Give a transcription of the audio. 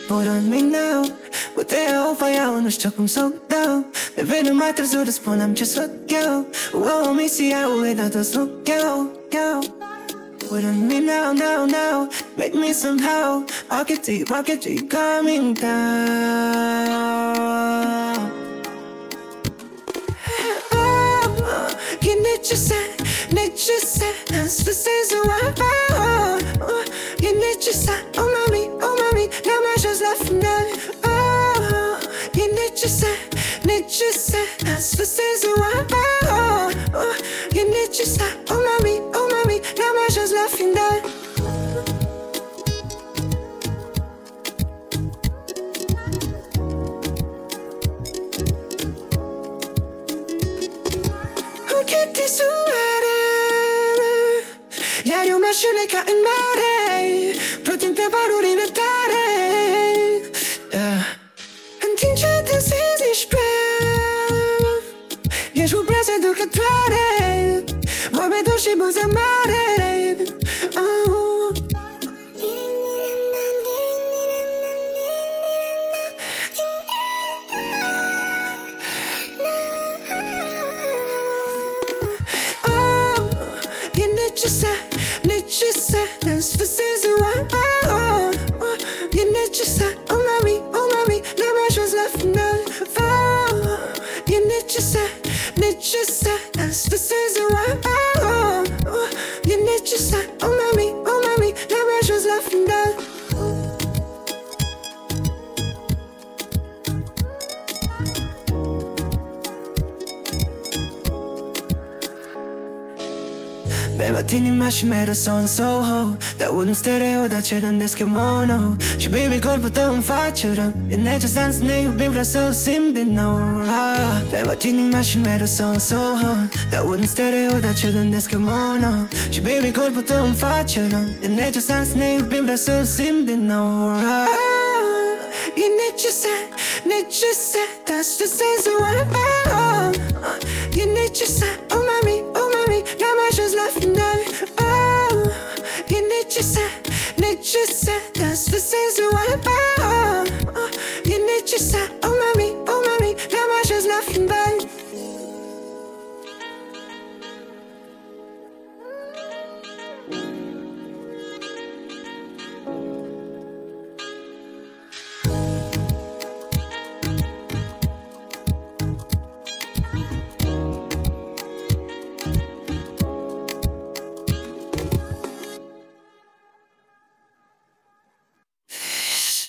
Put on me now, puterea o fa iau, nu știu cum să o dau. Devine mai târziu de spunem ce să iau. O misia uitată să iau. Put on me now, make me somehow. Rocket deep, coming down. E necesar, astăzi să o apau. E necesar, oh mami, n-am ajuns la final. E necesar, astăzi să o apau. E necesar, oh mami, n-am ajuns la final. Ochii soare, iar eu m-aș ca în mare, plutind pe valurile tare. În timp ce dansezi ești prea, ești cu brațe ducătoare, vorbe dulci și buze mare. Necesar, astăzi să o apau. E necesar, oh mami, n-am ajuns la final. E necesar, astăzi să o apau. E necesar, oh mami, n-am ajuns la final. Mi-ai bat inima și mi-ai răs-o în Soho. Te-aud în stereo, dar ce gândesc e mono. Și baby, corpul tău îmi face rău. E necesar să ne iubim, vreau să o simt din nou. Mi-ai bat inima și mi-ai răs-o în Soho. Te-aud în stereo, dar ce gândesc e mono. Și baby, corpul tău îmi face rău. E necesar să ne iubim, vreau să o simt din nou. E necesar, astăzi să o apau.